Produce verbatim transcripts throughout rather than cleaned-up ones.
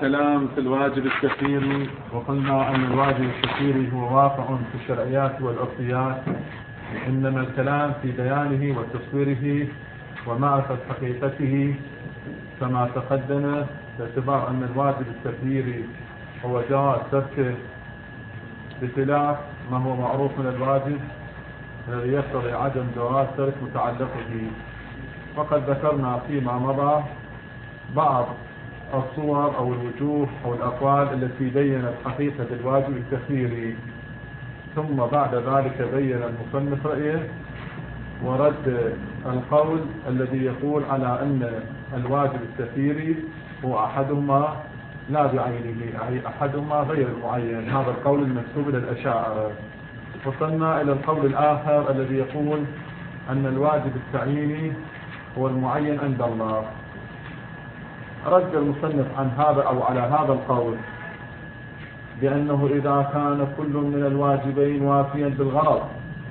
الكلام في الواجب التكفيري، وقلنا أن الواجب التكفيري هو واقع في الشرعيات والعرفيات، إنما الكلام في بيانه وتصويره ومعرفة حقيقته كما تقدم، باعتبار أن الواجب التكفيري هو جواز تركه بخلاف ما هو معروف من الواجب الذي يقتضي عدم جواز ترك متعلقه. وقد ذكرنا فيما مضى بعض الصور أو الوجوه أو الأقوال التي بينت حقيقة الواجب التكفيري، ثم بعد ذلك بين المصنف رأيه ورد القول الذي يقول على أن الواجب التكفيري هو أحدهما لا بعينه، أي أحدهما غير المعين. هذا القول المكتوب للأشاعرة. وصلنا إلى القول الآخر الذي يقول أن الواجب التعييني هو المعين عند الله. رد المصنف عن هذا أو على هذا القول بأنه إذا كان كل من الواجبين وافيا بالغرض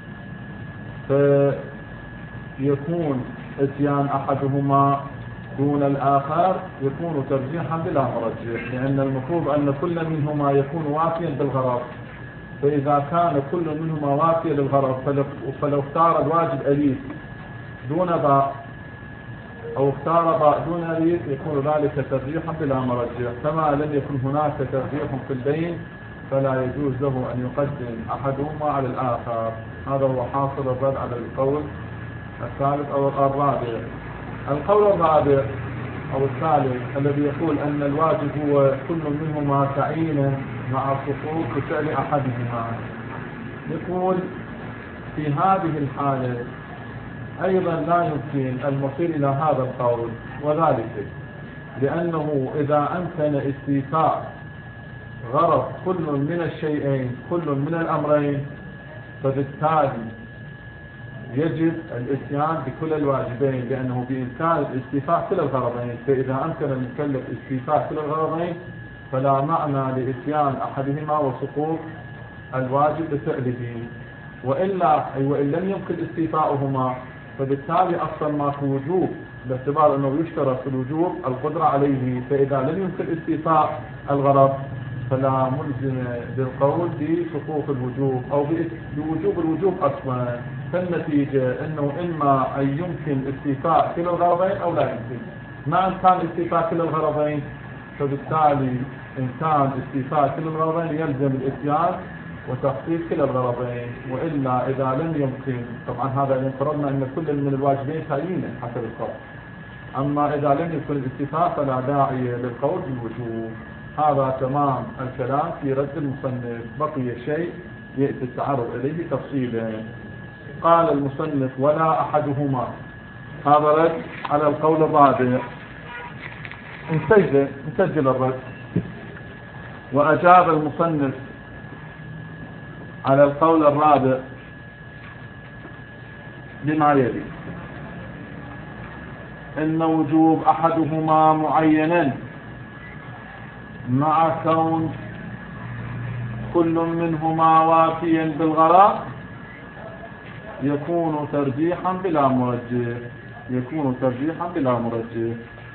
فيكون اتيان أحدهما دون الآخر يكون ترجيحا بلا مرجح، لأن المفروض أن كل منهما يكون وافيا بالغرض. فإذا كان كل منهما وافيا للغرض فلو اختار الواجب أليف دون باء أو اختار باء دون أليف يكون ذلك ترجيحا بلا مرجح. كما لم يكن هناك ترجيح في البين فلا يجوز له أن يقدم أحدهما على الآخر. هذا هو حاصل الرد على القول الثالث أو الرابع. القول الرابع أو الثالث الذي يقول أن الواجب هو كل منهما تعيينا مع السقوط بفعل أحدهما، يقول في هذه الحالة أيضا لا يمكن المصير إلى هذا القول، وذلك لأنه إذا أمكن استيفاء غرض كل من الشيئين كل من الأمرين فبالتالي يجب الاتيان بكل الواجبين، لأنه بإمكان الاستيفاء كل الغرضين. فإذا أمكن المكلف استيفاء كل الغرضين فلا معنى لاتيان أحدهما وسقوط الواجب بفعله، وإلا أي وإن لم يمكن استيفاؤهما فبالتالي أصلا ما في وجوب، باعتبار أنه يشترط في الوجوب القدرة عليه. فإذا لم يمكن استيفاء الغرض فلا ملزم بالقول بسقوط الوجوب أو بوجوب الوجوب أصلا. فالنتيجة أنه إما أن يمكن استيفاء كلا الغرضين أو لا يمكن. ما إن كان استيفاء كلا الغرضين فبالتالي إن كان استيفاء كلا الغرضين يلزم الاتيان وتخصيص كلا الغرضين، وإلا إذا لم يمكن، طبعا هذا إذا فرضنا أن كل من الواجبين تعيينا حسب القول، أما إذا لم يكن الاستيفاء فلا داعي للقول بالوجوب. هذا تمام الكلام في رد المصنف. بقي شيء يأتي التعرض إليه تفصيلا. قال المصنف ولا أحدهما، هذا رد على القول الرابع. نسجل نسجل الرد. وأجاب المصنف على القول الرابع بما يلي: إن وجوب أحدهما معينا مع كون كل منهما وافيا بالغرض يكون ترجيحا بلا مرجح يكون ترجيحا بلا مرجح.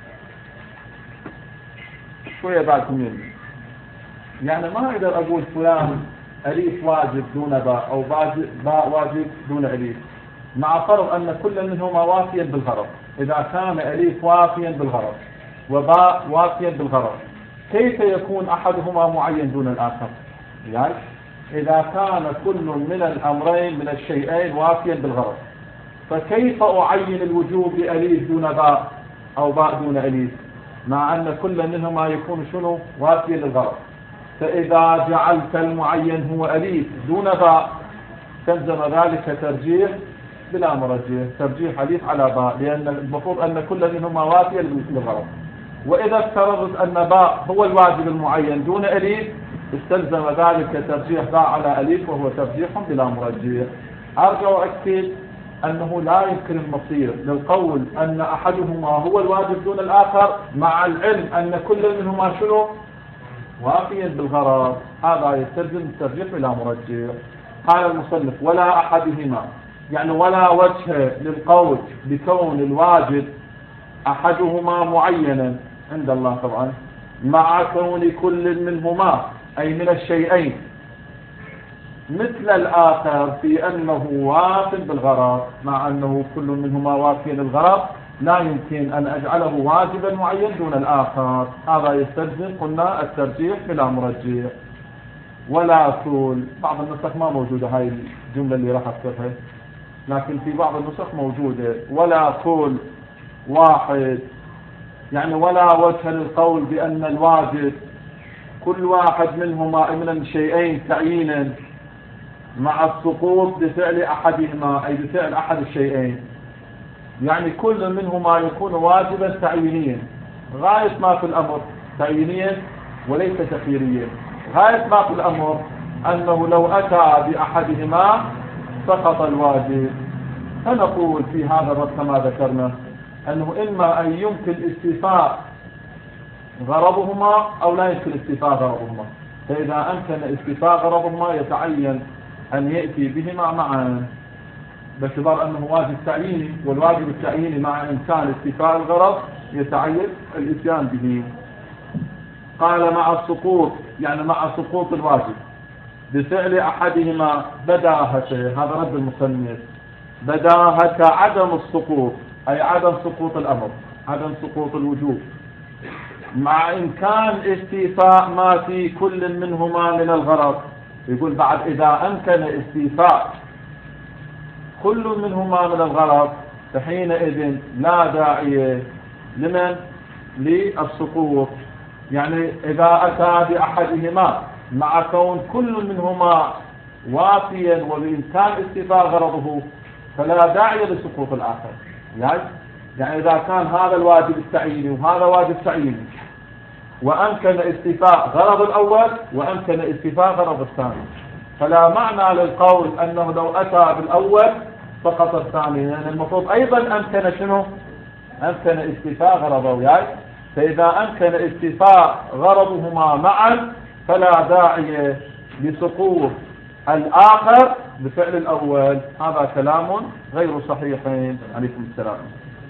شوية بعد مني، يعني ما أقدر أقول فلان أليف واجب دون باء أو باء واجب دون أليف، مع فرض أن كل منهما وافيا بالغرض. إذا كان أليف وافيا بالغرض وباء وافيا بالغرض كيف يكون أحدهما معين دون الآخر؟ يعني إذا كان كل من الأمرين من الشيئين وافيا بالغرض فكيف أعين الوجوب بأليف دون باء أو باء دون أليف مع أن كل منهما يكون شنو وافيا للغرض؟ فإذا جعلت المعين هو أليف دون باء تلزم ذلك ترجيح بلا مرجح، ترجيح أليف على باء، لأن المفروض أن كل منهما وافيا للغرض. وإذا افترضت أن باء هو الواجب المعين دون أليف استلزم ذلك ترجيح باء على أليف وهو ترجيح بلا مرجح. أرجع وأكد أنه لا يمكن المصير للقول أن أحدهما هو الواجب دون الآخر مع العلم أن كل منهما شنو وافيا بالغرض. هذا يستلزم الترجيح بلا مرجح. قال المصنف ولا أحدهما، يعني ولا وجه للقول بكون الواجب أحدهما معينا عند الله طبعا مع كون كل منهما أي من الشيئين مثل الآخر في أنه واف بالغرض، مع أنه كل منهما واف للغرض لا يمكن أن أجعله واجبا معين دون الآخر. هذا يستلزم قلنا الترجيح بلا مرجح. ولا كل، بعض النسخ ما موجودة هاي الجملة اللي راح أذكرها، لكن في بعض النسخ موجودة. ولا كل واحد، يعني ولا وجه للقول بأن الواجب كل واحد منهما من الشيئين تعيينا مع السقوط بفعل أحدهما، أي بفعل أحد الشيئين. يعني كل منهما يكون واجبا تعيينيا غاية ما في الأمر، تعيينيا وليس تخييريا. غاية ما في الأمر أنه لو أتى بأحدهما سقط الواجب. فنقول في هذا الرد كما ذكرنا أنه إما أن يمكن استيفاء غرضهما أو لا يمكن استيفاء غرضهما. فإذا أمكن استيفاء غرضهما يتعين أن يأتي بهما معا، باعتبار أنه واجب تعييني، والواجب التعييني مع إمكان استيفاء الغرض يتعين الإتيان به. قال مع السقوط، يعني مع سقوط الواجب بفعل أحدهما بداهته، هذا رد المصنف، بداهة عدم السقوط أي عدم سقوط الأمر، عدم سقوط الوجوب، مع إمكان استيفاء ما في كل منهما من الغرض. يقول بعد إذا أمكن استيفاء كل منهما من الغرض فحينئذ لا داعي لمن للسقوط. يعني إذا أتى بأحدهما مع كون كل منهما وافيا وبإمكان استيفاء غرضه فلا داعي لسقوط الآخر. يعني إذا كان هذا الواجب التعييني وهذا واجب تعييني وأمكن استيفاء غرض الأول وأمكن استيفاء غرض الثاني، فلا معنى للقول أنه لو أتى بالأول فقط الثاني، لأن يعني المفروض أيضا أمكن شنو؟ أمكن استيفاء غرضه. يعني فإذا أمكن استيفاء غرضهما معا فلا داعي لسقوط الآخر بفعل الأول. هذا كلام غير صحيح. عليكم السلام.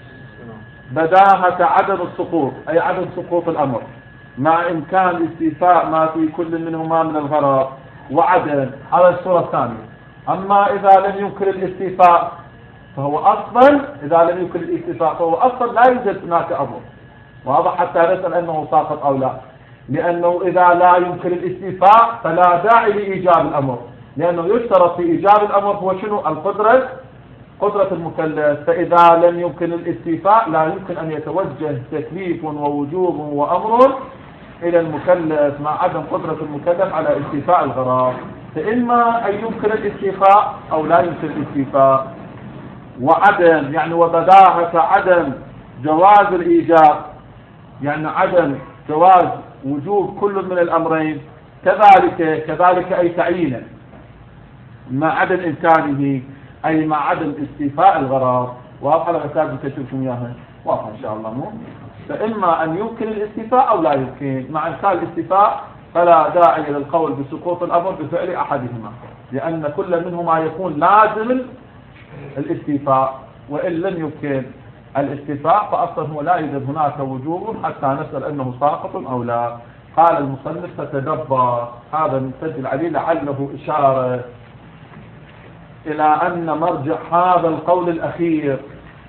بداهة عدم السقوط أي عدم سقوط الأمر مع إمكان استيفاء ما في كل منهما من الغرض وعدم، هذا الصورة الثانية. أما إذا لم يمكن الاستيفاء فهو أصلا، إذا لم يمكن الاستيفاء فهو أصلا لا يوجد هناك أمر، وهذا حتى نسأل أنه ساقط أو لا، لأنه إذا لا يمكن الاستيفاء فلا داعي لإيجاب الأمر، لأنه يشترط في إيجاب الأمر هو شنو؟ القدرة، قدرة المكلف. فإذا لم يمكن الاستيفاء لا يمكن أن يتوجه تكليف ووجوب وأمر إلى المكلف مع عدم قدرة المكلف على استيفاء الغرض. فإما أن يمكن الاستيفاء أو لا يمكن الاستيفاء. وعدم يعني وبداهة عدم جواز الإيجاب، يعني عدم جواز وجوب كل من الأمرين، كذلك كذلك أي تعيينا مع عدم إمكانه أي مع عدم استيفاء الغرض. واضح على أساس بتشوفون إياها؟ واضح إن شاء الله. مو فإما أن يمكن الاستيفاء أو لا يمكن. مع إمكان الاستيفاء فلا داعي للقول بسقوط الأمر بفعل أحدهما، لأن كل منهما يكون لازم الاستيفاء، وإن لم يمكن الاستيفاء فأصلا هو لا يوجد هناك وجوب حتى نسأل أنه ساقط أو لا. قال المصنف فتدبر، هذا نسجل عليه لعله إشارة إلى أن مرجع هذا القول الأخير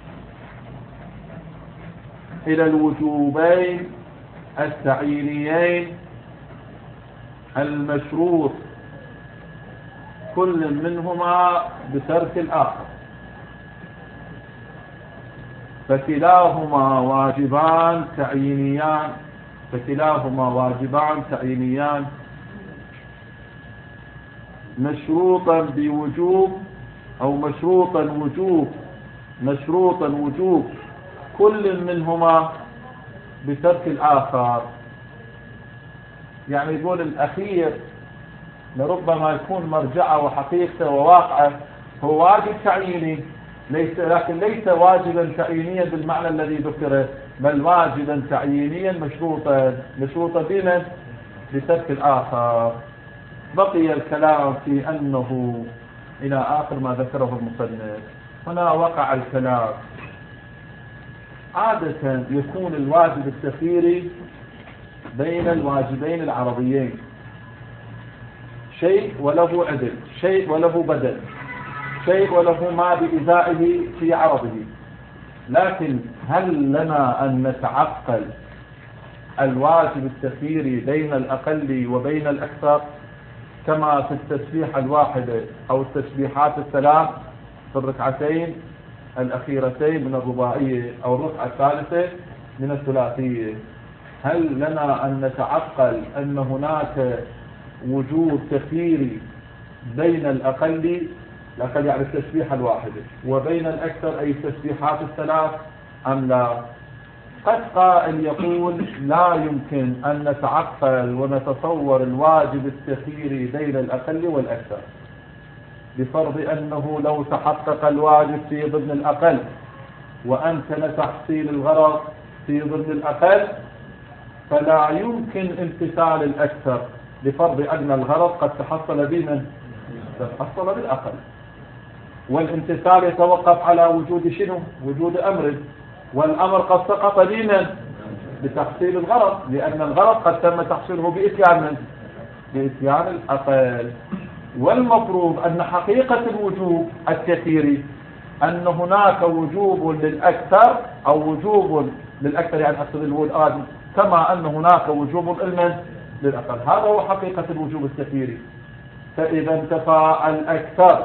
إلى الوجوبين التعيينيين المشروط كل منهما بترك الآخر، فكلاهما واجبان تعيينيان فكلاهما واجبان تعيينيان مشروطا بوجوب أو مشروطا وجوب مشروطا وجوب كل منهما بترك الآخر. يعني يقول الأخير لربما يكون مرجعه وحقيقته وواقعه هو واجب تعييني، ليس لكن ليس واجبا تعيينيا بالمعنى الذي ذكره، بل واجبا تعيينيا مشروطا مشروطا بمن؟ بترك الآخر. بقي الكلام في أنه إلى آخر ما ذكره المصنف. هنا وقع الكلام. عادة يكون الواجب التخييري بين الواجبين العرضيين، شيء وله عدل، شيء وله بدل، شيء وله ما بإزائه في عرضه. لكن هل لنا أن نتعقل الواجب التخييري بين الأقل وبين الأكثر كما في التسبيحة الواحدة أو التسبيحات الثلاث في الركعتين الأخيرتين من الرباعية أو الركعة الثالثة من الثلاثية؟ هل لنا أن نتعقل أن هناك وجوب تخييري بين الأقل الأقل يعني التسبيحة الواحدة وبين الأكثر أي التسبيحات الثلاث أم لا؟ قد قائل يقول لا يمكن أن نتعقل ونتصور الواجب التخييري بين الأقل والأكثر، بفرض أنه لو تحقق الواجب في ضمن الأقل وأمكن تحصيل الغرض في ضمن الأقل فلا يمكن امتثال الأكثر، بفرض أن الغرض قد تحصل بمن؟ تحصل بالأقل، والامتثال يتوقف على وجود شنو؟ وجود أمر، والأمر قد سقط بمن؟ بتحصيل الغرض، لأن الغرض قد تم تحصيله بإتيان من؟ بإتيان الأقل. والمفروض أن حقيقة الوجوب الكثيري أن هناك وجوب للأكثر أو وجوب للأكثر يعني أقصد الآن كما أن هناك وجوب المن للأقل. هذا هو حقيقة الوجوب الكثيري. فإذا انتفى الأكثر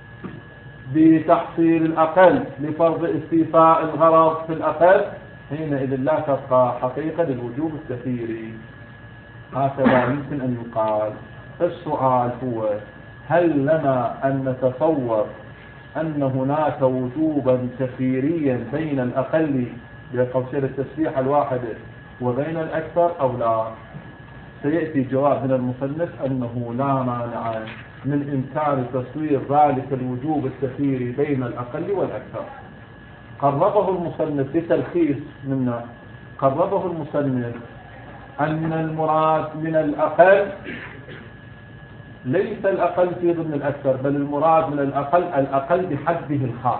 بتحصيل الأقل لفرض استيفاء الغرض في الأقل حينئذ لا تبقى حقيقة للوجوب الكثيري. هكذا يمكن أن يقال. السؤال هو هل لنا أن نتصور أن هناك وجوبا كثيريا بين الأقل بقوسين التسبيحة الواحدة وبين الأكثر أو لا؟ سيأتي جواب من المصنف أنه لا مانع من إمكان تصوير ذلك الوجوب الكثيري بين الأقل والأكثر. قربه المصنف بتلخيص منا، قربه المصنف أن المراد من الأقل ليس الأقل في ضمن الأكثر، بل المراد من الأقل الأقل بحده الخاص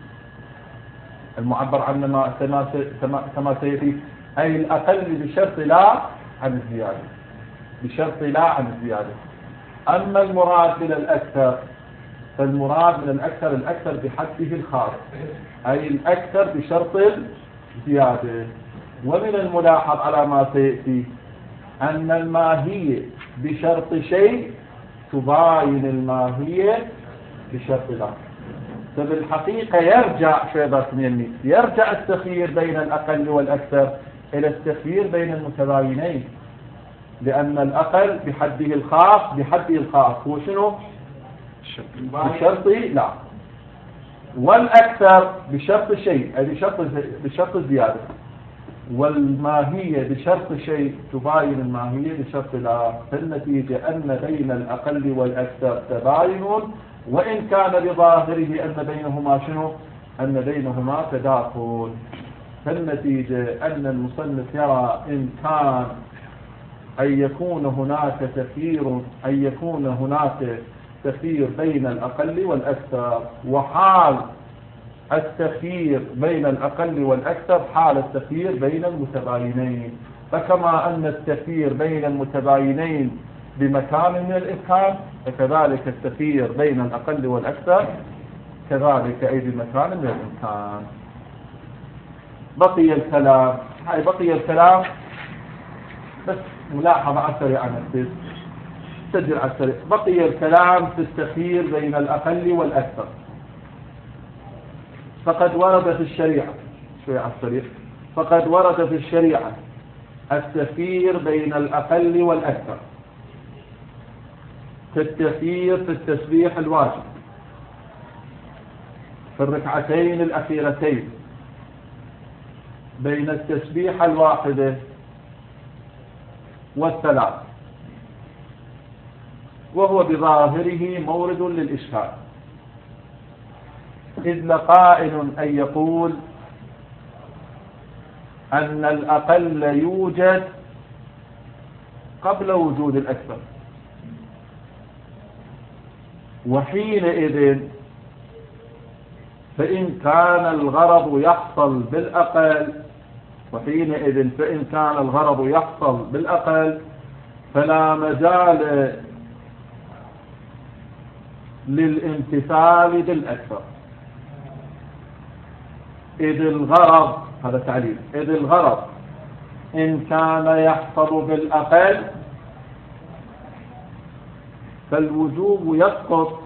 المعبر عنه كما سيأتي، أي الأقل بشرط لا عن الزيادة، بشرط لا عن الزيادة. أما المراد من الأكثر فالمراد من الأكثر الأكثر بحده الخاص، أي الأكثر بشرط الزيادة. ومن الملاحظ على ما سيأتي أن الماهية بشرط شيء تباين الماهية بشرط لا. فبالحقيقة يرجع شيء يرجع التخيير بين الأقل والأكثر إلى التخيير بين المتباينين، لأن الأقل بحده الخاص بحده الخاص هو شنو؟ بشرط لا، والأكثر بشرط شيء أي بشرط بشرط الزيادة، والماهية بشرط شيء تباين الماهية بشرط لا. فالنتيجة أن بين الأقل والأكثر تباين، وإن كان بظاهره أن بينهما شنو؟ أن بينهما تداخل. فالنتيجة أن المصنف يرى إن كان أن يكون هناك تخيير أن يكون هناك تخيير بين الأقل والأكثر، وحال التخيير بين الأقل والأكثر حال التخيير بين المتباينين. فكما أن التخيير بين المتباينين بمكان من الإمكان فكذلك التخيير بين الأقل والأكثر كذلك أي بمكان من الإمكان. بقي الكلام هاي بقي الكلام بس ملاحظة على السريع عن السيد سجل على السريع. بقي الكلام في التخيير بين الأقل والأكثر. فقد ورد في الشريعة شوية على السريع فقد ورد في الشريعة التخيير بين الأقل والأكثر في التخيير في التسبيح الواجب في الركعتين الأخيرتين بين التسبيحة الواحدة والثلاث، وهو بظاهره مورد للإشكال، إذ لقائل أن يقول أن الأقل يوجد قبل وجود الأكثر، وحينئذ فإن كان الغرض يحصل بالأقل وحينئذ فإن كان الغرض يحصل بالأقل فلا مجال للامتثال بالأكثر، إذ الغرض، هذا تعليل، إذ الغرض إن كان يحصل بالأقل فالوجوب يسقط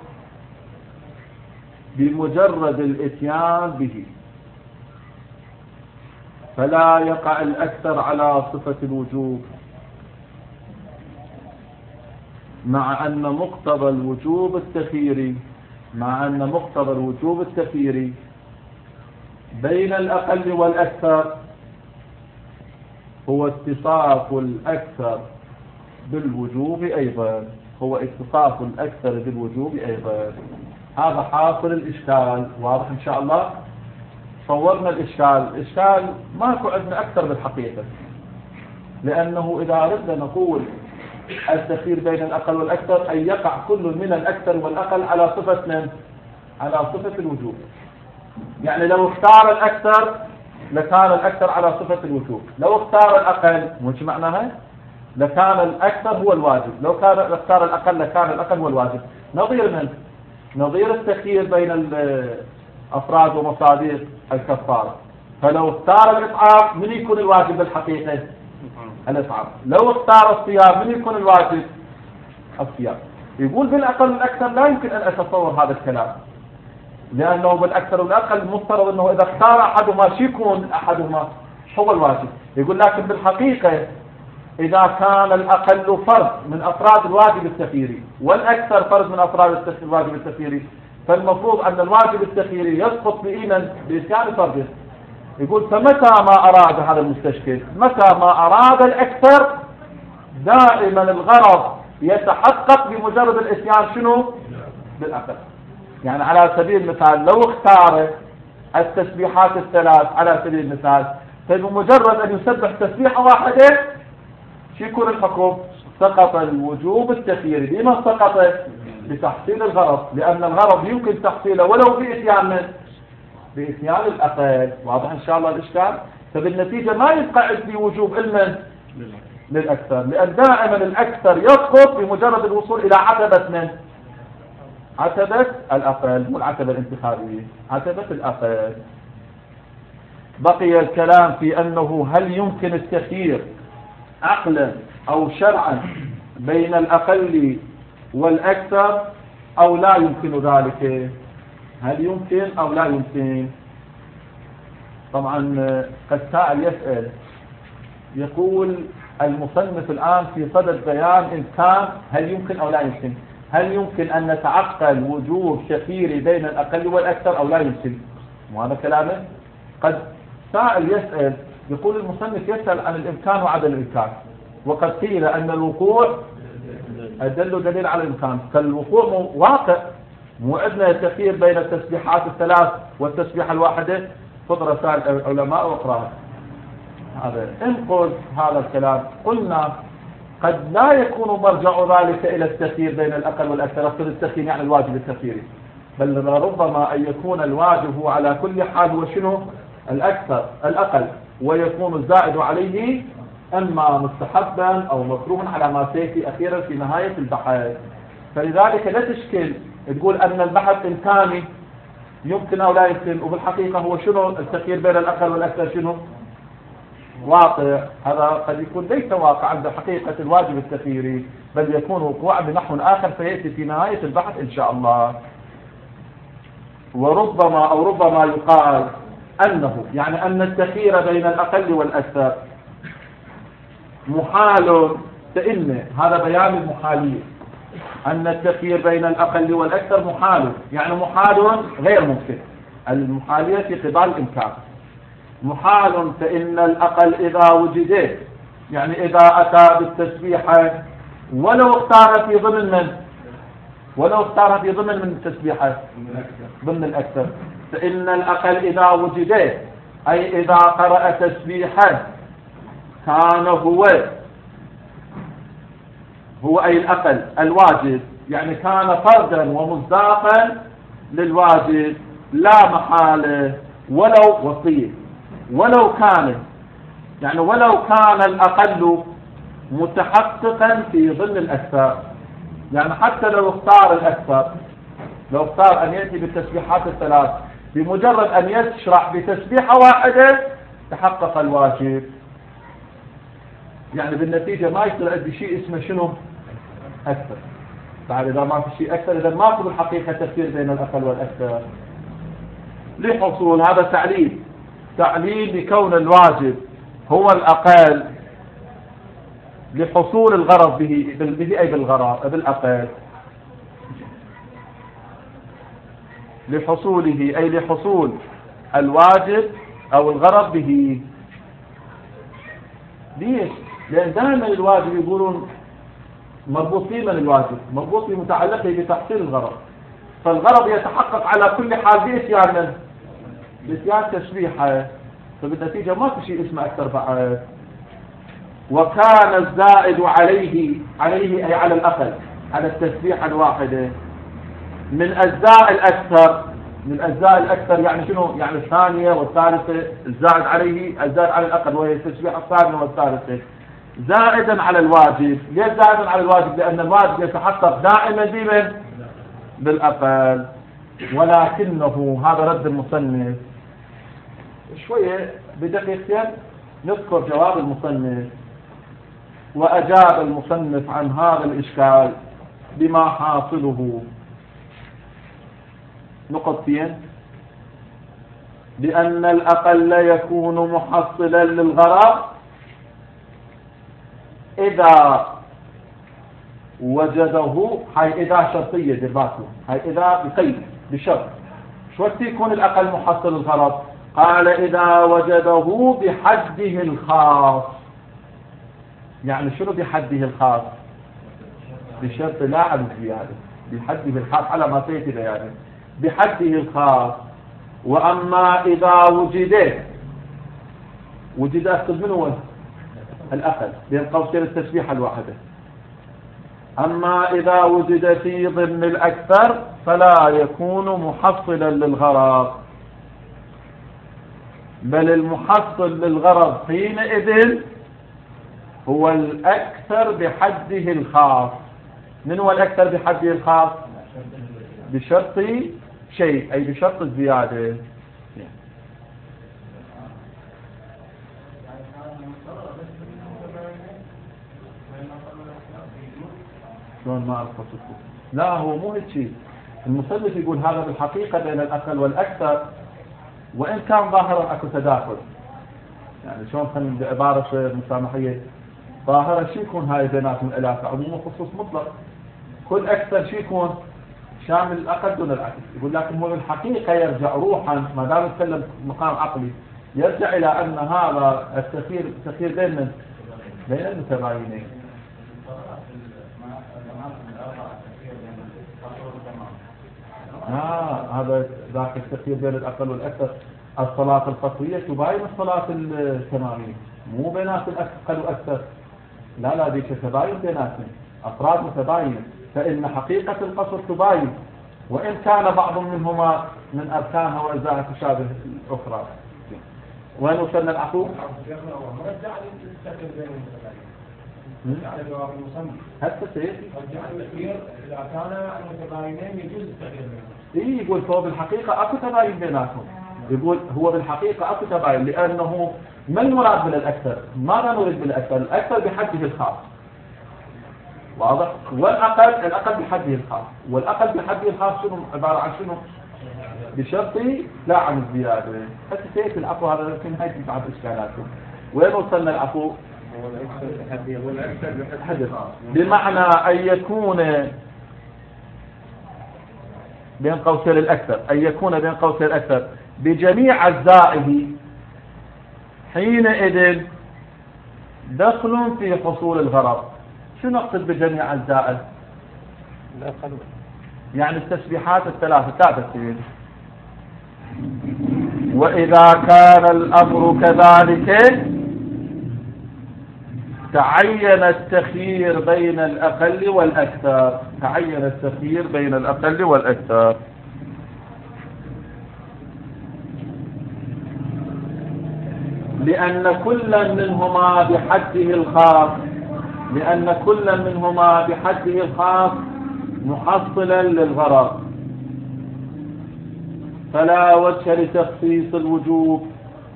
بمجرد الاتيان به، فلا يقع الأكثر على صفة الوجوب، مع أن مقتضى الوجوب التخييري مع أن مقتضى الوجوب التخييري بين الأقل والأكثر هو اتصاف الأكثر بالوجوب أيضا هو اتصاف الأكثر بالوجوب أيضا. هذا حاصل الإشكال. واضح إن شاء الله؟ صورنا الإشكال. الإشكال ماكو عندنا أكثر بالحقيقة، لأنه إذا أردنا نقول التخيير بين الأقل والأكثر أن يقع كل من الأكثر والأقل على صفة من؟ على صفة الوجوب. يعني لو اختار الأكثر لكان الأكثر على صفة الوجوب، لو اختار الأقل مش معناها لكان الأكثر هو الواجب، لو كان اختار الأقل لكان الأقل هو الواجب. نظير من؟ نظير التخيير بين الأفراد ومصادر الكفارة. فلو اختار الإطعام من يكون الواجب بالحقيقة؟ الإطعام. لو اختار الصيام من يكون الواجب؟ الصيام. يقول بالأقل والأكثر لا يمكن أن أتصور هذا الكلام، لأنه بالأكثر والأقل مفترض أنه إذا اختار أحدهما شو يكون أحدهما هو الواجب. يقول لكن بالحقيقة إذا كان الأقل فرد من أفراد الواجب التخييري والأكثر فرد من أفراد الواجب التخييري، فالمفروض أن الواجب التخييري يسقط بإيمن بإتيان فرده. يقول فمتى ما أراد هذا المستشكل، متى ما أراد الأكثر دائما الغرض يتحقق بمجرد الإتيان شنو؟ بالأقل. يعني على سبيل المثال لو اختار التسبيحات الثلاث على سبيل المثال، فبمجرد أن يسبح تسبيحة واحدة شو يكون الحكم؟ سقط الوجوب التخييري. لما سقط؟ بتحصيل الغرض، لأن الغرض يمكن تحصيله ولو بإتيان من؟ بإتيان الأقل. واضح إن شاء الله الإشكال؟ فبالنتيجة ما يبقى في وجوب إلا للأكثر، لأن دائما الأكثر يسقط بمجرد الوصول إلى عتبة من؟ عتبة الأقل، مو العتبة الانتخابية، عتبة الأقل. بقي الكلام في أنه هل يمكن التخيير عقلا أو شرعا بين الأقل والأكثر أو لا يمكن ذلك؟ هل يمكن أو لا يمكن؟ طبعا قد سائل يسأل يقول المصنف الآن في صدد بيان إن كان هل يمكن أو لا يمكن، هل يمكن أن نتعقل وجوب تخييري بين الأقل والأكثر أو لا يمكن؟ وهذا كلامه. قد سائل يسأل يقول المصنف يسأل عن الإمكان وعدم الإمكان، وقد قيل أن الوقوع أدل دليل على الإمكان، فالوقوع واقع. مو عندنا التخيير بين التسبيحات الثلاث والتسبيحة الواحدة، فضل رسائل العلماء واقراها. هذا انقل هذا الكلام. قلنا قد لا يكون مرجع ذلك إلى التخيير بين الأقل والأكثر، أصل التخيير يعني الواجب التخييري، بل ربما أن يكون الواجب هو على كل حال هو شنو؟ الأكثر الأقل، ويكون الزائد عليه أما مستحبا أو مكروها على ما سيأتي أخيرا في نهاية البحث. فلذلك لا تشكل تقول أن البحث إمكاني يمكن أو لا يمكن، وبالحقيقة هو شنو التخيير بين الأقل والأكثر شنو؟ واقع. هذا قد يكون ليس واقع عند حقيقة الواجب التخييري، بل يكون وقوع بنحو آخر سيأتي في نهاية البحث إن شاء الله. وربما أو ربما يقال أنه يعني أن التخيير بين الأقل والأكثر محال، فإن هذا بيان المحالية، أن التخيير بين الأقل والأكثر محال، يعني محال غير ممكن. المحالية في قبال الإمكان. محال فإن الأقل إذا وجد، يعني إذا أتى بالتسبيحة ولو اختار في ضمن من؟ ولو اختار في ضمن من التسبيحة ضمن الأكثر، فإن الأقل إذا وجد أي إذا قرأ تسبيحة كان هو هو أي الأقل الواجب، يعني كان فردا ومصداقا للواجب لا محالة ولو وصية، ولو كان يعني ولو كان الأقل متحققا في ضمن الأكثر، يعني حتى لو اختار الأكثر، لو اختار أن يأتي بالتسبيحات الثلاث بمجرد أن يشرح بتسبيحة واحدة تحقق الواجب. يعني بالنتيجة ما يصير عندي شيء اسمه شنو أكثر. بعد إذا ما في شيء أكثر إذا ما في بالحقيقة تفسير بين الأقل والأكثر. لحصول هذا تعليل تعليل بكون الواجب هو الأقل لحصول الغرض به به أي بالغرض بالأقل لحصوله أي لحصول الواجب أو الغرض به. ليش؟ لأن دائما الواجب يقولون مربوط فيه من الواجب مربوط بمتعلقه بتحصيل الغرض، فالغرض يتحقق على كل حال بإتيان من؟ بإتيان تشبيحه، فبالنتيجة ما في شيء اسمه أكثر بعد. وكان الزائد عليه عليه أي على الأقل على التسبيحة الواحدة من أجزاء الأكثر من أجزاء الأكثر يعني شنو؟ يعني الثانية والثالثة الزائد عليه الزائد على الأقل وهي التسبيحة الثانية والثالثة زائدا على الواجب. ليش زائدا على الواجب؟ لأن الواجب يتحقق دائما بمن؟ بالأقل. ولكنه هذا رد المصنف شوية بدقيقتين نذكر جواب المصنف. وأجاب المصنف عن هذا الإشكال بما حاصله نقطتين: بأن الأقل يكون محصلا للغرض إذا وجده، هاي إذا شرطية دباته، هاي إذا بقيد بشرط. شو وقت يكون الأقل محصل للغرض؟ قال إذا وجده بحده الخاص. يعني شنو بحده الخاص؟ بشرط لا عن زيادة، بحده الخاص على ما سيأتي يعني بحده الخاص. وأما إذا وجد وجد أكثر منه الأقل بين قوسين التسبيحة الواحدة. أما إذا وجد في ضمن الأكثر فلا يكون محصلا للغرض، بل المحصل للغرض حينئذ هو الأكثر بحده الخاص. من هو الأكثر بحده الخاص؟ بشرط شيء أي بشرط الزيادة. شلون ما ألخص؟ لا هو مو هيك شيء. المصنف يقول هذا بالحقيقة بين الأقل والأكثر وإن كان ظاهرا أكو تداخل. يعني شلون خلينا بعبارة شوية مسامحية ظاهرا شو يكون هاي بيناتهم العلاقة عموم وخصوص مطلق. كل أكثر شو يكون شامل الأقل دون العكس. يقول لكن هو بالحقيقة يرجع روحا ما دام يتكلم مقام عقلي يرجع إلى أن هذا التخير التخير بين من؟ بين المتباينين. آه هذا ذاك التخير بين الأقل والأكثر. الصلاة القصرية تباين الصلاة التمامية مو بينات الأقل والأكثر. لا لا ديك تباين بيناتهم أفراد متباينة، فإن حقيقة القصر تباين وإن كان بعض منهما من أركانها وأجزاءها تشابه الأخرى. وين وصلنا العقوق؟ هسه سيأتي إذا كان متباينين يجوز التغيير بينهم. إيه يقول فهو بالحقيقة أكو تباين بيناتهم. يقول هو بالحقيقة أكو تباين لأنه ما المراد من الأكثر؟ ماذا نريد بالأكثر؟ الأكثر بحده الخاص واضح، والأقل الأقل بحده الخاص، والأقل بحده الخاص شنو عبارة عن شنو؟ بشرطي لا عن الزيادة. حتى سيأتي العفو هذا في نهاية بعض إشكالاتكم. وين وصلنا العفو؟ بمعنى أن يكون بين قوسين الأكثر أن يكون بين قوسين الأكثر بجميع أجزائه حينئذ دخل في حصول الغرض. شو نقصد بجميع أجزائه؟ يعني التسبيحات الثلاثة ثابتة. وإذا كان الأمر كذلك تعين التخيير بين الأقل والأكثر. تعين التخيير بين الأقل والأكثر. لأن كل منهما بحده الخاص لأن كل منهما بحده الخاص محصلا للغرض، فلا وجه لتخصيص الوجوب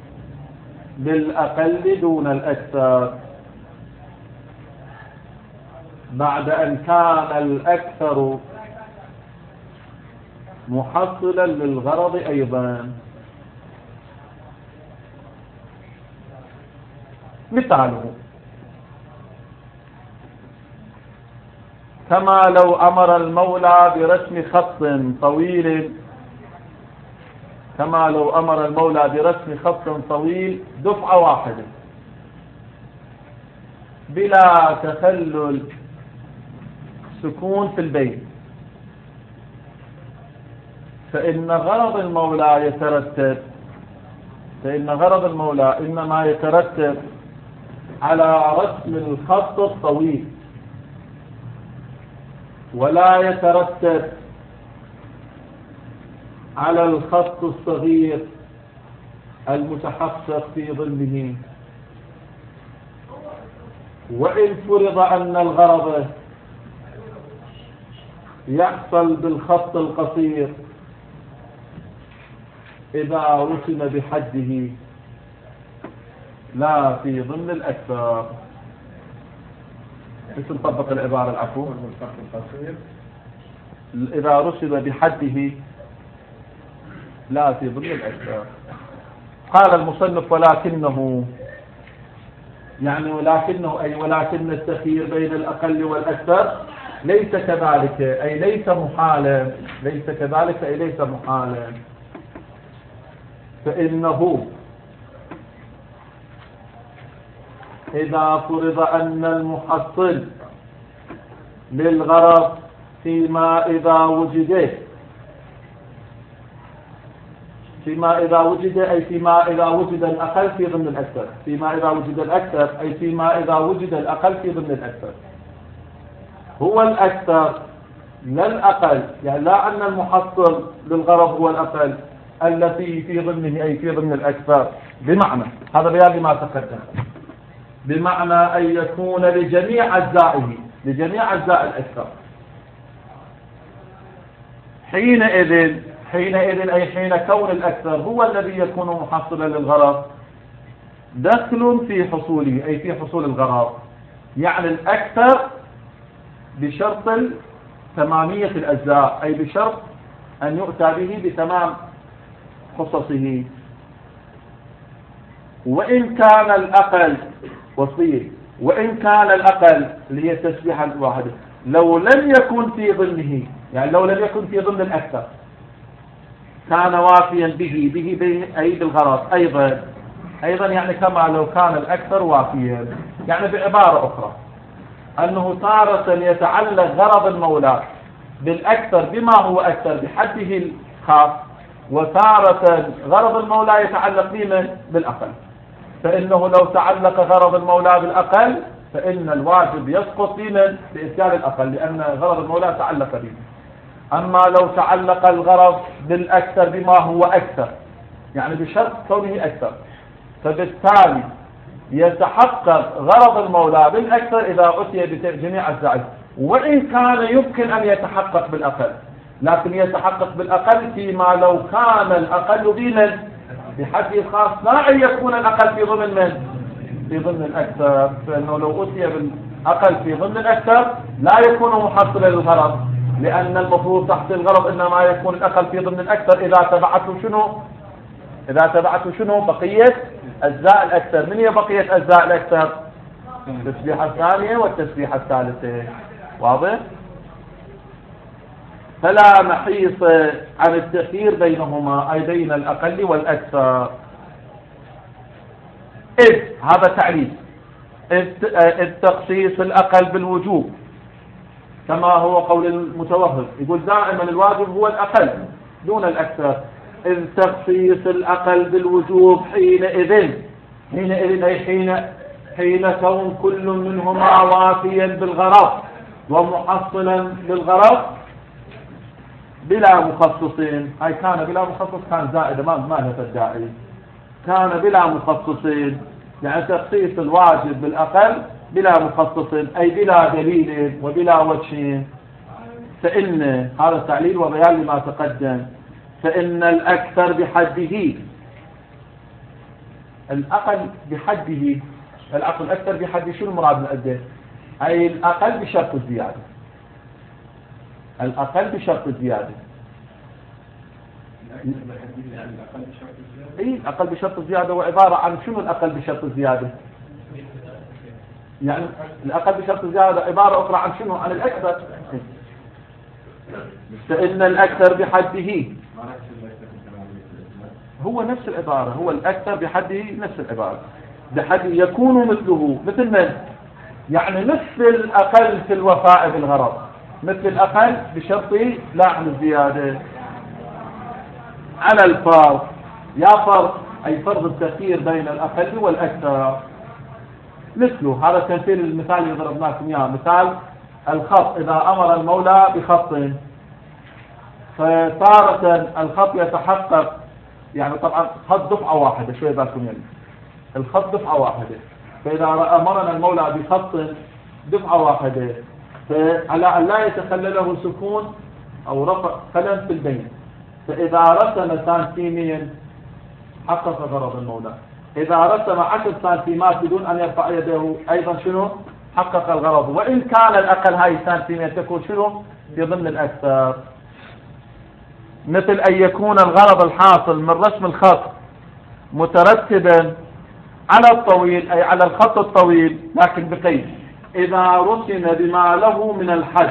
بالأقل دون الأكثر، بعد أن كان الأكثر محصلا للغرض أيضا. مثاله كما لو أمر المولى برسم خط طويل كما لو أمر المولى برسم خط طويل دفعة واحدة بلا تخلل سكون في البيت، فإن غرض المولى يترتب فإن غرض المولى إنما يترتب على رسم الخط الطويل، ولا يترتب على الخط الصغير المتحقق في ظله. وإن فرض أن الغرض يحصل بالخط القصير إذا رسم بحده لا في ضمن الأكثر. كيف نطبق العبارة العفو؟ إذا رسم بحده لا في ضمن الأكثر. قال المصنف ولكنه، يعني ولكنه أي ولكن التخيير بين الأقل والأكثر ليس كذلك، أي ليس محالا ليس كذلك أي ليس محالا فإنه إذا فرض أن المحصل للغرض فيما إذا وجد فيما إذا وجد أي فيما إذا وجد الأقل في ضمن الأكثر فيما إذا وجد الأكثر أي فيما إذا وجد الأقل في ضمن الأكثر هو الأكثر لا الأقل، يعني لا أن المحصل للغرض هو الأقل التي في ضمنه أي في ضمن الأكثر، بمعنى هذا بيان لما تقدم، بمعنى أن يكون لجميع أجزائه لجميع أجزاء الأكثر حينئذ حينئذ أي حين كون الأكثر هو الذي يكون محصلا للغرض دخل في حصوله أي في حصول الغرض، يعني الأكثر بشرط تمامية الأجزاء أي بشرط أن يؤتى به بتمام خصصه. وإن كان الأقل وصيل وإن كان الأقل اللي هي التسبيحة الواحدة لو لم يكن في ضمنه، يعني لو لم يكن في ضمن الأكثر كان وافيا به به, به أي بالغرض أيضا أيضا يعني كما لو كان الأكثر وافيا، يعني بعبارة أخرى أنه تارة يتعلق غرض المولى بالأكثر بما هو أكثر بحده الخاص، وتارة غرض المولى يتعلق بمن بالأقل، فإنه لو تعلق غرض المولى بالأقل فإن الواجب يسقط بمن بإتيان الأقل لأن غرض المولى تعلق به. أما لو تعلق الغرض بالأكثر بما هو أكثر يعني بشرط كونه أكثر، فبالتالي يتحقق غرض المولى بالأكثر إذا أتي بجميع أجزائه، وإن كان يمكن أن يتحقق بالأقل، لكن يتحقق بالأقل فيما لو كان الأقل بمن بحده الخاص لا أن يكون الأقل في ضمن من في ضمن الأكثر، فإنه لو أتي بالأقل في ضمن الأكثر لا يكون محصلا للغرض، لأن المفروض تحصيل الغرض إنما يكون الأقل في ضمن الأكثر إذا تبعته شنو إذا تبعته شنو بقية أجزاء الأكثر. من هي بقية أجزاء الأكثر؟ التسبيحة الثانية والتسبيحة الثالثة. واضح؟ فلا محيص عن التخيير بينهما أي بين الأقل والأكثر. إذ هذا تعريف إذ تخصيص الأقل بالوجوب كما هو قول المتوهم، يقول دائما الواجب هو الأقل دون الأكثر. إذ تخصيص الأقل بالوجوب حينئذ حينئذ أي حين حين كون كل منهما وافيا بالغرض ومحصلا للغرض بلا مخصصين، أي كان بلا مخصص كان زائد ما ما لها الداعي. كان بلا مخصصين، يعني تخصيص الواجب بالأقل بلا مخصص أي بلا دليل وبلا وجه، فإن هذا تعليل وبيان لما تقدم. فإن الأكثر بحده، الأقل بحده، الأقل الأكثر بحده شو المراد من أده؟ أي الأقل بشرط الزيادة، الأقل بشرط الزيادة. إيه الأقل بشرط الزيادة وعبارة عن شنو الأقل بشرط الزيادة؟ يعني الأقل بشرط الزيادة عبارة أخرى عن شنو؟ عن الأكثر. فإن الأكثر بحده هو نفس العبارة، هو الأكثر بحده نفس العبارة، بحده يكون مثله مثل من؟ يعني مثل الأقل في الوفاء بالغرض، مثل الأقل بشرط لا عن الزيادة. على الفرض، يا فرض أي فرض التخيير بين الأقل والأكثر. مثله هذا تمثيل المثال اللي ضربناكم إياه، مثال الخط، إذا أمر المولى بخط فتارة الخط يتحقق، يعني طبعا خط دفعة واحدة، شوي بالكم يعني الخط دفعة واحدة، فإذا أمرنا المولى بخط دفعة واحدة فعلى أن لا يتخلله سكون أو رفع خلل في البين، فإذا رسم سانتيمين حقق غرض المولى، إذا رسم عشر سنتيمات بدون أن يرفع يده أيضا شنو؟ حقق الغرض. وإن كان الأقل هاي سنتيمين تكون شنو؟ في ضمن الأكثر. مثل أن يكون الغرض الحاصل من رسم الخط مترتبا على الطويل أي على الخط الطويل، لكن بقيد إذا رسم بما له من الحد،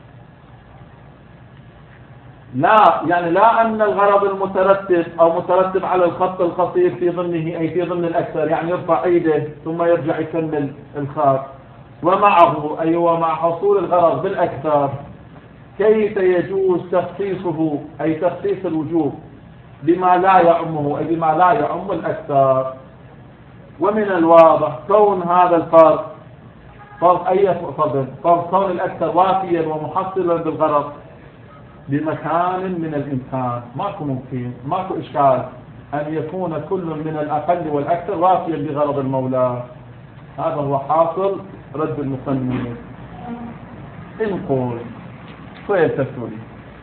لا يعني لا أن الغرض المترتب أو مترتب على الخط القصير في ضمنه أي في ضمن الأكثر، يعني يرفع أيده ثم يرجع يكمل الخط، ومعه أي ومع حصول الغرض بالأكثر كيف يجوز تخصيصه أي تخصيص الوجوب بما لا يعمه أي بما لا يعم الأكثر. ومن الواضح كون هذا الفرق فرق أي فضل فرق كون الأكثر وافيا ومحصلا بالغرض بمكان من الإمكان، ماكو ممكن ماكو إشكال أن يكون كل من الأقل والأكثر وافيا بغرض المولى. هذا هو حاصل رد المصنف. انقل شوية تفسيري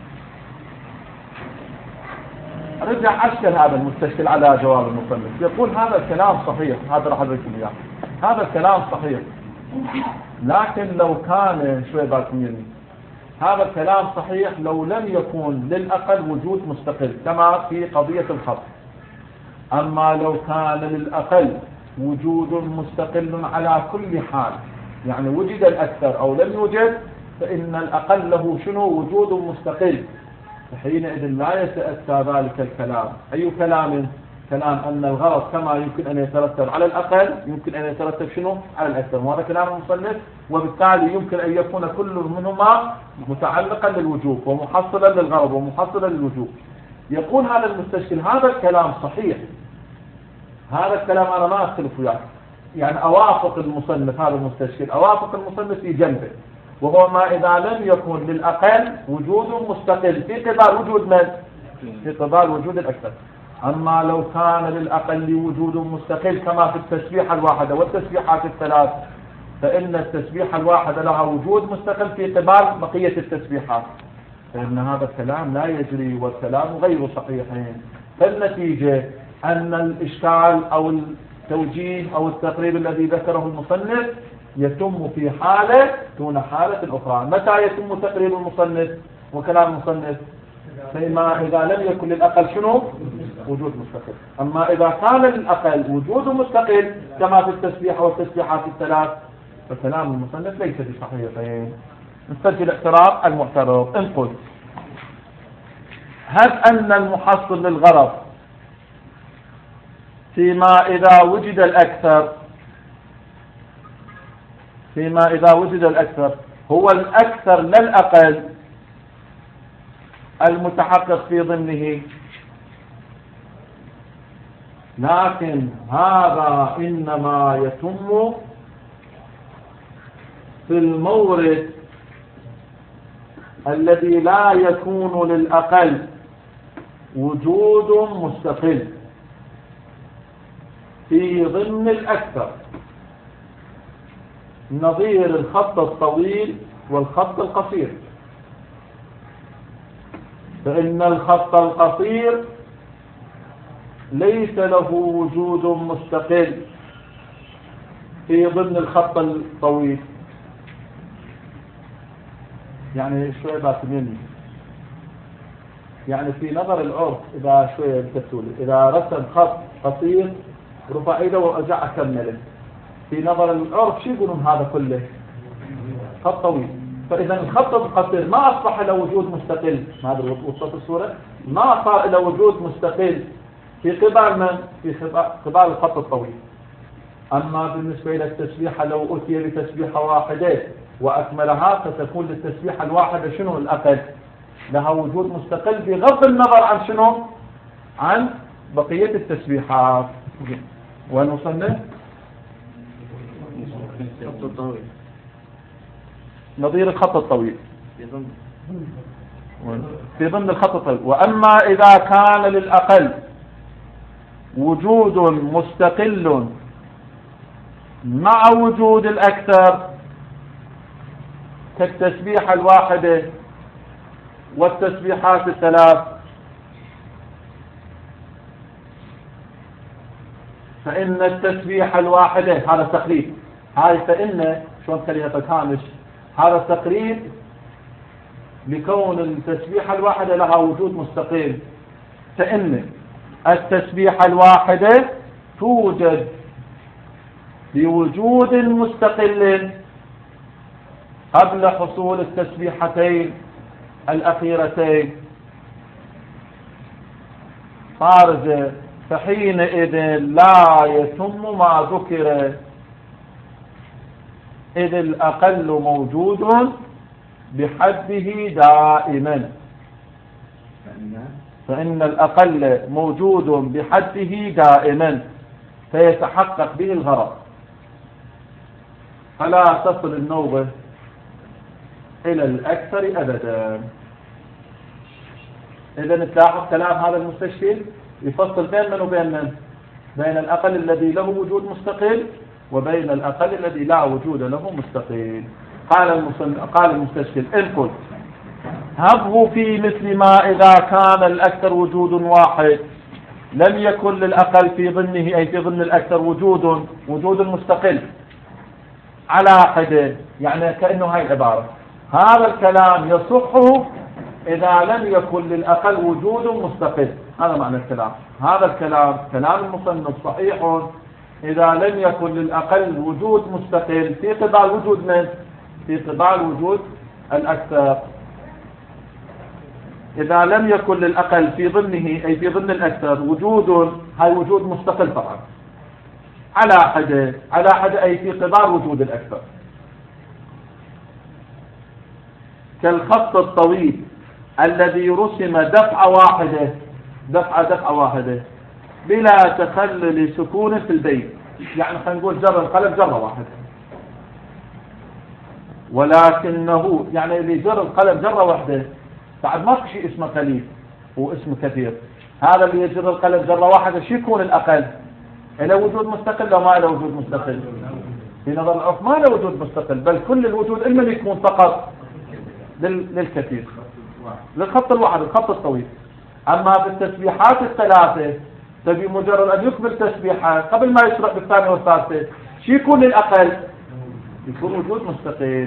رجع أشكل هذا المستشكل على جواب المصنف، يقول هذا الكلام صحيح، هذا راح أذكر إياه، هذا الكلام صحيح، لكن لو كان شوية بالكم يعني هذا الكلام صحيح لو لم يكن للأقل وجود مستقل كما في قضية الخط. أما لو كان للأقل وجود مستقل على كل حال، يعني وجد الأكثر أو لم يوجد، فإن الأقل له شنو؟ وجود مستقل، فحينئذ لا يتأتى ذلك الكلام. أي كلام؟ كلام أن الغرض كما يمكن أن يترتب على الأقل يمكن أن يترتب شنو؟ على الأكثر، وهذا كلام المصنف، وبالتالي يمكن أن يكون كل منهما متعلقا للوجوب ومحصلا للغرض ومحصلا للوجوب. يقول هذا المستشكل هذا الكلام صحيح، هذا الكلام أنا ما أختلف وياه، يعني أوافق المصنف، هذا المستشكل أوافق المصنف في جنبه، وهو ما إذا لم يكن للأقل وجود مستقل في قبال وجود من؟ في قبال وجود الأكثر. أما لو كان للأقل وجود مستقل كما في التسبيحة الواحدة والتسبيحات الثلاث، فإن التسبيحة الواحدة لها وجود مستقل في قبال بقية التسبيحات، فإن هذا الكلام لا يجري والكلام غير صحيح. فالنتيجة أن الإشكال أو التوجيه أو التقريب الذي ذكره المصنف يتم في حالة دون حالة أخرى. متى يتم تقريب المصنف وكلام المصنف؟ فإما إذا لم يكن للأقل شنو؟ وجود مستقل. أما إذا كان للأقل وجود مستقل كما في التسبيح والتسبيحات الثلاث، فكلام المصنف ليس بصحيح. نستجل اعتراض المعترض. انقل هل أن المحصل للغرض فيما إذا وجد الأكثر فيما إذا وجد الأكثر هو الأكثر لا الأقل المتحقق في ضمنه، لكن هذا إنما يتم في المورد الذي لا يكون للأقل وجود مستقل، في ضمن الأكثر، نظير الخط الطويل والخط القصير. فإن الخط القصير ليس له وجود مستقل في ضمن الخط الطويل. يعني شوية باتميني، يعني في نظر العرف إذا شوية بتسولي إذا رسم خط قصير رفع ايده وارجع اكمله، في نظر العرف شو يقولون هذا كله خط طويل. فاذا الخط القصير ما اصبح له وجود مستقل، ما ادري وصلت الصوره، ما صار له وجود مستقل في قبال من؟ في قبال الخط الطويل. اما بالنسبه الى التسبيحه لو اتي بتسبيحه واحده واكملها فتكون للتسبيحه الواحده شنو الاقل؟ لها وجود مستقل بغض النظر عن شنو؟ عن بقيه التسبيحات. وين وصلنا؟ الخط الطويل نظير الخط الطويل في ضمن الخط الطويل. وأما إذا كان للأقل وجود مستقل مع وجود الأكثر كالتسبيحة الواحدة والتسبيحات الثلاث، فإن التسبيحة الواحدة، هذا تقريب، هاي فإن شلون كلمة هامش، هذا التقريب لكون التسبيحة الواحدة لها وجود مستقل. فإن التسبيحة الواحدة توجد بوجود مستقل قبل حصول التسبيحتين الأخيرتين خارجة، فحينئذ لا يتم ما ذكر، إذ الأقل موجود بحده دائما. فإن الأقل موجود بحده دائما فيتحقق به الغرض، فلا تصل النوبة إلى الأكثر أبدا. إذا تلاحظ كلام هذا المستشكل يفصل بين من وبين من؟ بين الأقل الذي له وجود مستقل وبين الأقل الذي لا وجود له مستقل. قال قال المستشكل إن قلت هبه في مثل ما إذا كان الأكثر وجود واحد لم يكن للأقل في ضمنه أي في ضمن الأكثر وجود وجود مستقل على حده، يعني كأنه هاي العبارة، هذا الكلام يصح إذا لم يكن للأقل وجود مستقل. هذا معنى الكلام. هذا الكلام كلام المصنف صحيح إذا لم يكن للأقل وجود مستقل في قبال وجود من؟ في قبال وجود الأكثر. إذا لم يكن للأقل في ضمنه أي في ضمن الأكثر وجود، هاي وجود مستقل طبعا على حد على حد أي في قبال وجود الأكثر، كالخط الطويل الذي رسم دفعة واحدة دفعة دفعة واحدة بلا تخلل سكون في البيت. يعني خلينا نقول جر القلم جرة واحدة، ولكنه يعني اللي جر القلم جرة واحدة بعد ما في شيء اسمه قليل واسمه كثير. هذا اللي يجر القلم جرة واحدة شو يكون الأقل؟ له وجود مستقل أو ما له وجود مستقل؟ في نظر العرف ما له وجود مستقل، بل كل الوجود إما يكون فقط للكثير للخط الواحد الخط الطويل. أما بالتسبيحات الثلاثة تبي مجرد أن يكمل تسبيحة قبل ما يشرع بالثانية والثالثة شو يكون للأقل؟ يكون وجود مستقل.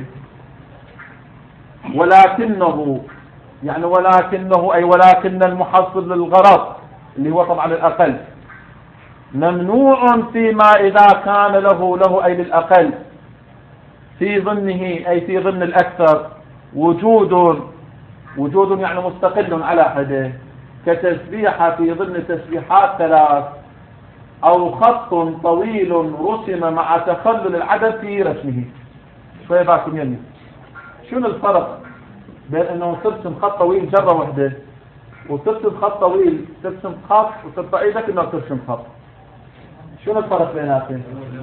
ولكنه يعني ولكنه أي ولكن المحصل للغرض اللي هو طبعا الأقل ممنوع فيما إذا كان له له أي للأقل في ضمنه أي في ضمن الأكثر وجود وجود يعني مستقل على حده، كتسبيحة في ضمن تسبيحات ثلاث، أو خط طويل رسم مع تخلل العدد في رسمه. شوية باكم يمي، شنو الفرق بين أنه ترسم خط طويل جرة واحدة وترسم خط طويل ترسم خط وترفع ايدك انه ترسم خط؟ شنو الفرق بيناتهم؟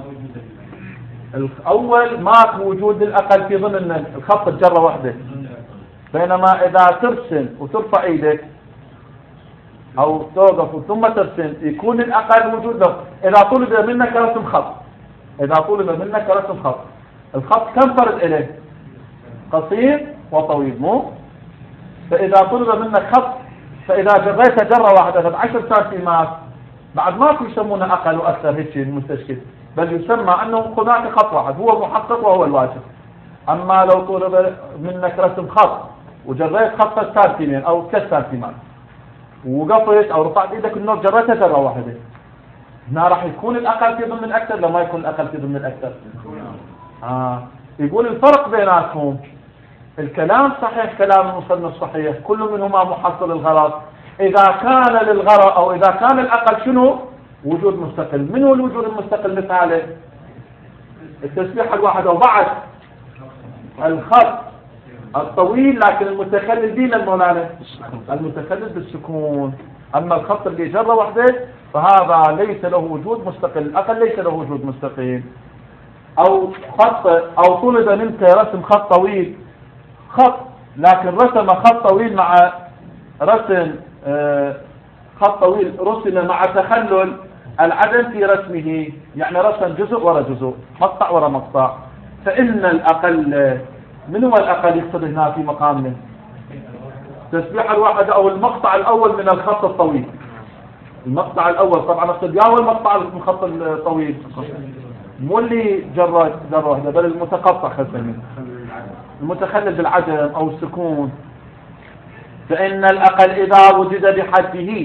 الأول ماكو وجود للأقل في ضمن الخط الجرة واحدة، بينما إذا ترسم وترفع ايدك أو توقف ثم ترسم يكون الأقل وجود له. إذا طلب منك رسم خط إذا طلب منك رسم خط الخط كم فرد إليه؟ قصير وطويل مو؟ فإذا طلب منك خط فإذا جريت جرة واحدة بعشر سنتيمات بعد ماكو يسمونه أقل وأكثر هيك المستشكل، بل يسمى أنه هناك خط واحد هو محقق وهو الواجب. أما لو طلب منك رسم خط وجريت خط سنتيمين أو ثلاث سنتيمات وقفت أو رفعت إيدك النور جريتها جرة واحدة، هنا راح يكون الأقل في ضمن الأكثر لما يكون الأقل في ضمن الأكثر. آه. يقول الفرق بيناتهم الكلام صحيح، كلام المصنف صحيح، كل منهما محصل الغرض. إذا كان للغرض أو إذا كان الأقل شنو؟ وجود مستقل. من هو الوجود المستقل مثاله؟ التسبيح الواحد أو بعد الخط الطويل لكن المتخلل بين المولانا المتخلل بالسكون. أما الخط اللي جرة واحدة فهذا ليس له وجود مستقل، الأقل ليس له وجود مستقل. أو خط أو طلب منك رسم خط طويل خط لكن رسم خط طويل مع رسم آه خط طويل رسم مع تخلل العدم في رسمه، يعني رسم جزء وراء جزء مقطع وراء مقطع، فإن الأقل من هو الأقل يقصد هنا في مقامه؟ تسبيح الواحد أو المقطع الأول من الخط الطويل. المقطع الأول طبعا أقصد يا هو المقطع من الخط الطويل مو اللي جرى جرى واحدة بل المتقطع خلفه المتخلل بالعدم أو السكون. فإن الأقل إذا وجد بحده،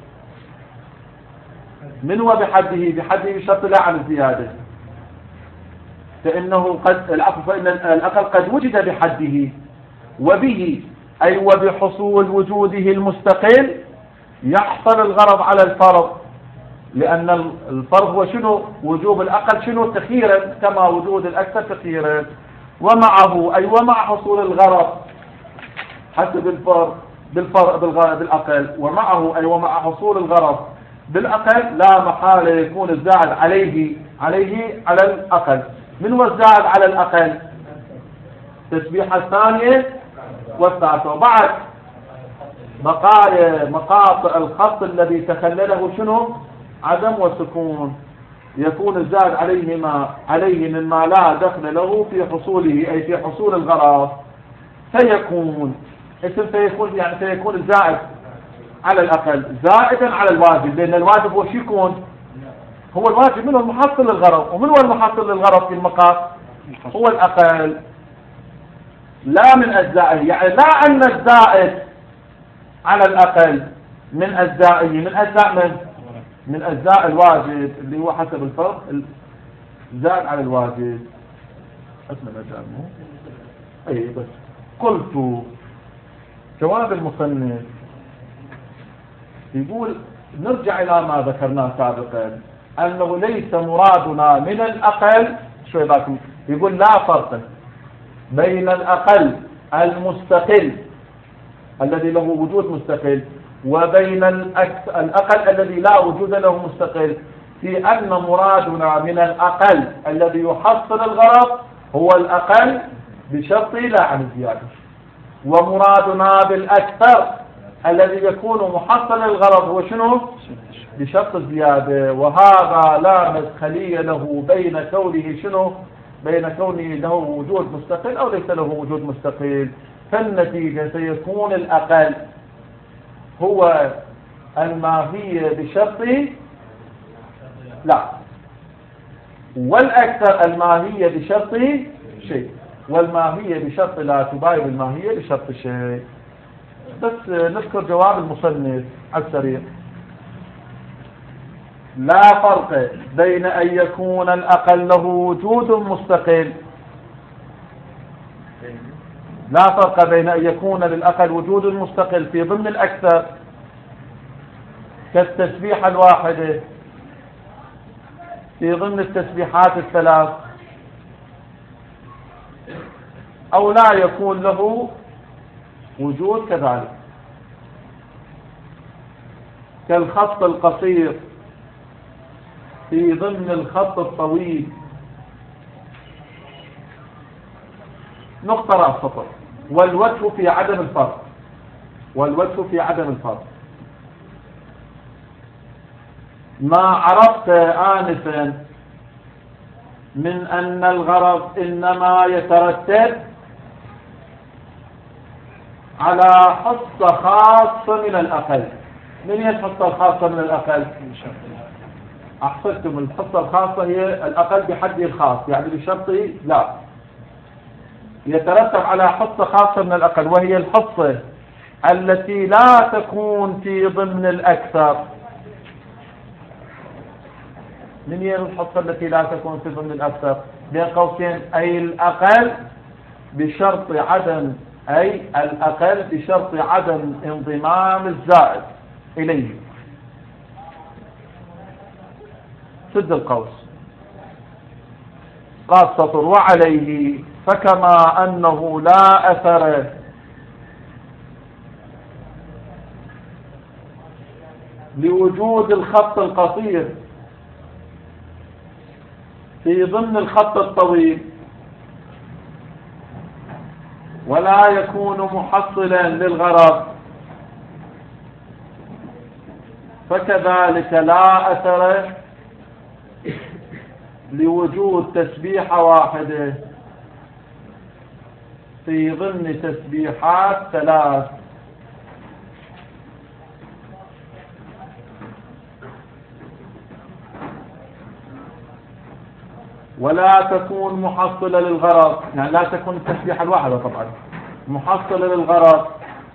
من هو بحده؟ بحده بشرط لا عن الزيادة، فإنه قد العفو فإن الأقل قد وجد بحده وبه أي وبحصول وجوده المستقل يحصل الغرض على الفرض، لأن الفرض هو شنو؟ وجوب الأقل شنو؟ تخييرا كما وجود الأكثر تخييرا. ومعه أي ومع حصول الغرض حسب الفرض بالفرض بالأقل، ومعه أي ومع حصول الغرض بالأقل لا محالة يكون الزائد عليه عليه على الأقل. من هو الزائد على الأقل؟ تسبيحة الثانية والثالثة. وبعد بقايا مقاطع الخط الذي تخلله شنو؟ عدم وسكون، يكون الزائد عليهما عليه مما لا دخل له في حصوله أي في حصول الغرض. فيكون اسم فيكون يعني فيكون الزائد على الأقل زائدا على الواجب، لأن الواجب هو شو يكون؟ هو الواجب منه المحصل للغرض، ومن هو المحصل للغرض في المقام؟ هو الأقل لا من أجزائه، يعني لا أن الزائد على الأقل من أجزائه من أجزاء من من أجزاء الواجب اللي هو حسب الفرق زائد على الواجب. اسمع مجال مو أي بس قلت جواب المصنف يقول نرجع إلى ما ذكرناه سابقا أنه ليس مرادنا من الأقل شوي باكم، يقول لا فرق بين الأقل المستقل الذي له وجود مستقل وبين الأقل الذي لا وجود له مستقل، في أن مرادنا من الأقل الذي يحصل الغرض هو الأقل بشرط لا عن الزيادة، ومرادنا بالأكثر الذي يكون محصل الغرض هو شنو؟ بشرط الزيادة. وهذا لا مدخلية له بين كونه شنو؟ بين كونه له وجود مستقل أو ليس له وجود مستقل. فالنتيجة سيكون الأقل هو الماهية بشرط لا، والأكثر الماهية بشرط شيء، والماهية بشرط لا تباين الماهية بشرط شيء. بس نذكر جواب المصنف على السريع. لا فرق بين أن يكون الأقل له وجود مستقل لا فرق بين أن يكون للأقل وجود مستقل في ضمن الأكثر كالتسبيحة الواحدة في ضمن التسبيحات الثلاث، أو لا يكون له وجود كذلك كالخط القصير في ضمن الخط الطويل. نقطة رأس سطر. والوجه في عدم الفرق والوجه في عدم الفرق ما عرفت آنفا من أن الغرض إنما يترتب على حصة خاصة من الأقل. من هي الحصة الخاصة من الأقل؟ أحصلتم الحصة الخاصة هي الأقل بحد الخاص، يعني بشرط لا يترتب على حصة خاصة من الأقل، وهي الحصة التي لا تكون في ضمن الأكثر. من هي الحصة التي لا تكون في ضمن الأكثر؟ بين قوسين أي الأقل بشرط عدم أي الأقل بشرط عدم انضمام الزائد إليه. سد القوس. قال سطر وعليه فكما أنه لا أثر لوجود الخط القصير في ضمن الخط الطويل ولا يكون محصلا للغرض، فكذلك لا أثر لوجود تسبيحة واحدة في ضمن تسبيحات ثلاث. ولا تكون محصلة للغرض، يعني لا تكون التسبيحة الواحدة طبعا محصلة للغرض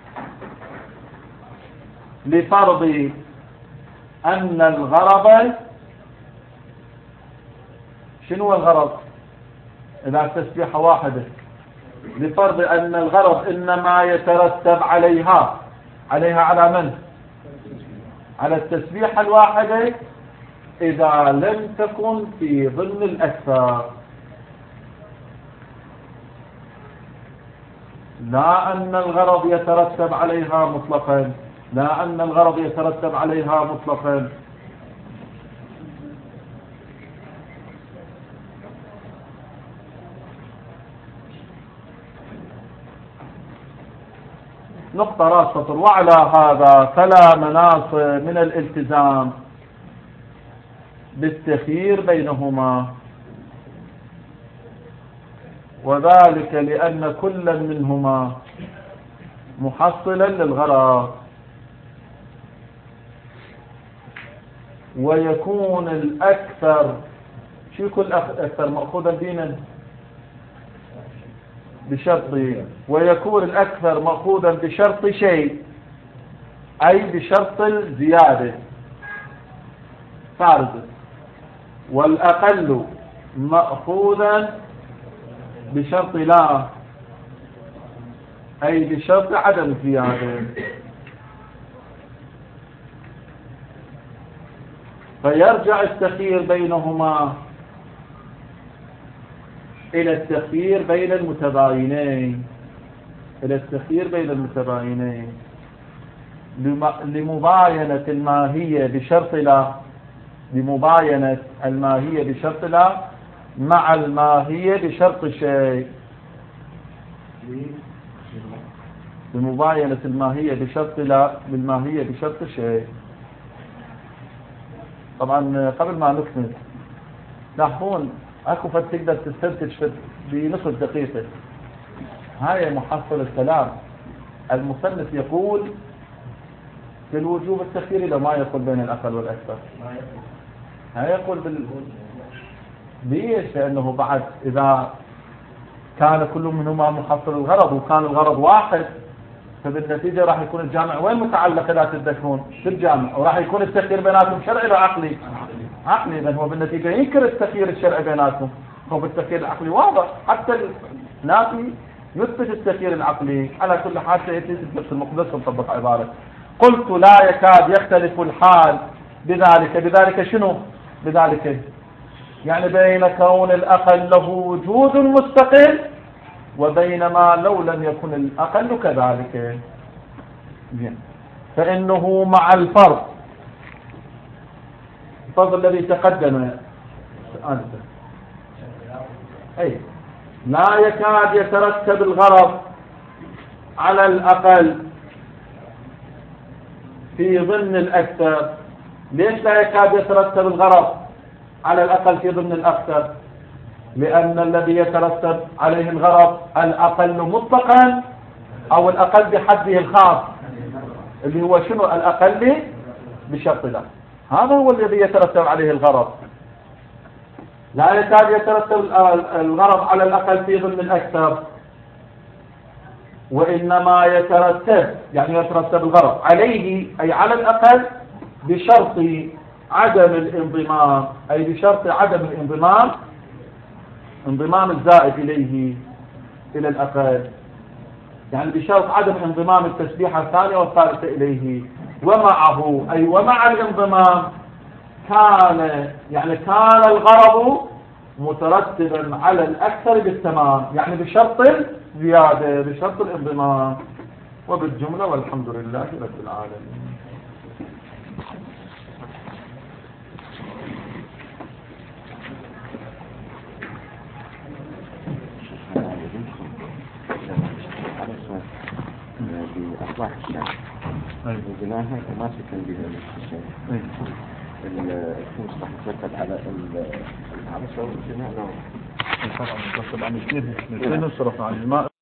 لفرض أن الغرض، شنو الغرض إذا التسبيحة واحدة؟ لفرض أن الغرض إنما يترتب عليها عليها على من؟ على التسبيحة الواحدة إذا لم تكن في ضمن الأكثر، لا أن الغرض يترتب عليها مطلقا، لا أن الغرض يترتب عليها مطلقا. نقطة راس سطر. وعلى هذا فلا مناص من الالتزام بالتخيير بينهما، وذلك لأن كل منهما محصلا للغرض، ويكون الأكثر شو يكون الأكثر مأخوذا بينا بشرط، ويكون الأكثر مأخوذا بشرط شيء أي بشرط الزيادة فارض، والأقل مأخوذا بشرط لا أي بشرط عدم الزيادة. فيرجع التخيير بينهما إلى التخيير بين المتباينين إلى التخيير بين المتباينين لمباينة الماهية بشرط لا لمباينة الماهية بشرط لا مع الماهية بشرط شيء لمباينة الماهية بشرط لا بالماهية بشرط شيء. طبعا قبل ما نكمل لاحظون اكو فد تقدر تستنتج بنصف دقيقة. هاي محصل الكلام. المصنف يقول في الوجوب التخييري لو ما يقول بين الأقل والأكثر، هاي يقول بال ليش؟ لأنه بعد إذا كان كل منهما محصل الغرض وكان الغرض واحد فبالنتيجة راح يكون الجامع وين متعلق لا تتذكرون في الجامع، وراح يكون التخيير بيناتهم شرعي ولا عقلي؟ عقلي. إذن هو بالنتيجة ينكر التخيير الشرعي بيناتهم. هو بالتخيير العقلي واضح، حتى النافي يثبت التخيير العقلي. على كل حال سيأتي في المقدس ونطبق عبارة قلت لا يكاد يختلف الحال بذلك. بذلك شنو؟ بذلك يعني بين كون الأقل له وجود مستقل وبينما لو لم يكن الأقل كذلك. فإنه مع الفرق الفرق الذي تقدم آنفا أي لا يكاد يترتب الغرض على الأقل في ضمن الأكثر ليش لا يكاد يترتب الغرض على الأقل في ضمن الأكثر؟ لأن الذي يترتب عليه الغرض الأقل مطلقا أو الأقل بحده الخاص، اللي هو شنو الأقل بشرط له، هذا هو الذي يترتب عليه الغرض. لا يكاد يترتب الغرض على الأقل في ضمن الأكثر، وإنما يترتب يعني يترتب الغرض عليه أي على الأقل بشرط عدم الانضمام، أي بشرط عدم الانضمام انضمام الزائد إليه إلى الأقل، يعني بشرط عدم انضمام التسبيحة الثانية والثالثة إليه. ومعه أي ومع الانضمام كان يعني كان الغرض مترتبا على الأكثر بالتمام، يعني بشرط الزيادة بشرط الانضمام. وبالجملة والحمد لله رب العالمين. بأصلاح الشعر وبناها وما سكن بها الشيء المصطلح يترتب على العرس والجناء. طبعا يترتب عن الاثنين، الاثنين صرف عن الماء.